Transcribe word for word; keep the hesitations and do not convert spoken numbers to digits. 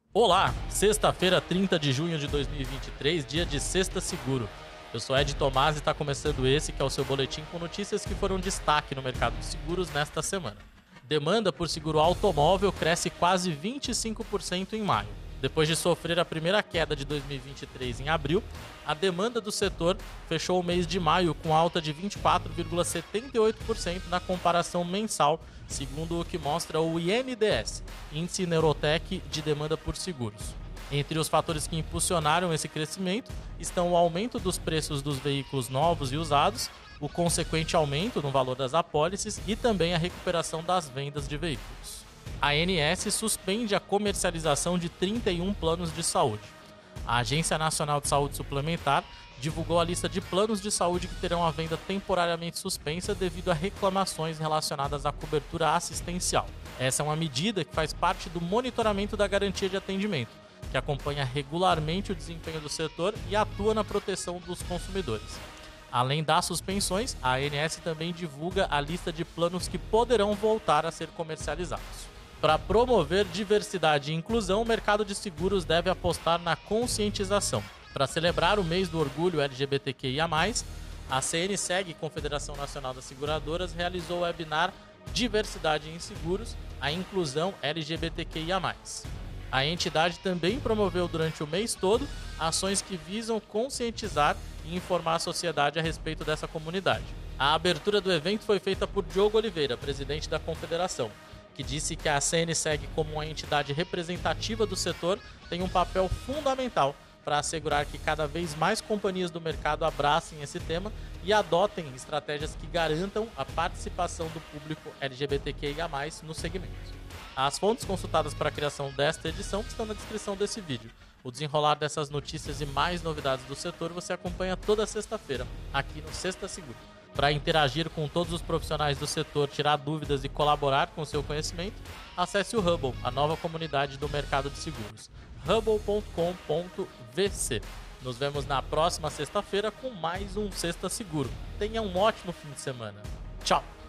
Olá, sexta-feira, trinta de junho de dois mil e vinte e três, dia de Sexta Seguro. Eu sou Ed Tomás e está começando esse que é o seu boletim com notícias que foram destaque no mercado de seguros nesta semana. Demanda por seguro automóvel cresce quase vinte e cinco por cento em maio. Depois de sofrer a primeira queda de dois mil e vinte e três em abril, a demanda do setor fechou o mês de maio com alta de vinte e quatro vírgula setenta e oito por cento na comparação mensal, segundo o que mostra o I N D S, Índice Neurotech de Demanda por Seguros. Entre os fatores que impulsionaram esse crescimento estão o aumento dos preços dos veículos novos e usados, o consequente aumento no valor das apólices e também a recuperação das vendas de veículos. A A N S suspende a comercialização de trinta e um planos de saúde. A Agência Nacional de Saúde Suplementar divulgou a lista de planos de saúde que terão a venda temporariamente suspensa devido a reclamações relacionadas à cobertura assistencial. Essa é uma medida que faz parte do monitoramento da garantia de atendimento, que acompanha regularmente o desempenho do setor e atua na proteção dos consumidores. Além das suspensões, a A N S também divulga a lista de planos que poderão voltar a ser comercializados. Para promover diversidade e inclusão, o mercado de seguros deve apostar na conscientização. Para celebrar o mês do orgulho L G B T Q I A mais, a C N S E G, Confederação Nacional das Seguradoras, realizou o webinar Diversidade em Seguros, a inclusão L G B T Q I A mais. A entidade também promoveu durante o mês todo ações que visam conscientizar e informar a sociedade a respeito dessa comunidade. A abertura do evento foi feita por Diogo Oliveira, presidente da Confederação, que disse que a C N S E G, como uma entidade representativa do setor, tem um papel fundamental para assegurar que cada vez mais companhias do mercado abracem esse tema e adotem estratégias que garantam a participação do público L G B T Q I A mais, no segmento. As fontes consultadas para a criação desta edição estão na descrição desse vídeo. O desenrolar dessas notícias e mais novidades do setor você acompanha toda sexta-feira, aqui no Sexta Seguro. Para interagir com todos os profissionais do setor, tirar dúvidas e colaborar com seu conhecimento, acesse o Hubble, a nova comunidade do mercado de seguros, hubble ponto com ponto v c. Nos vemos na próxima sexta-feira com mais um Sexta Seguro. Tenha um ótimo fim de semana. Tchau!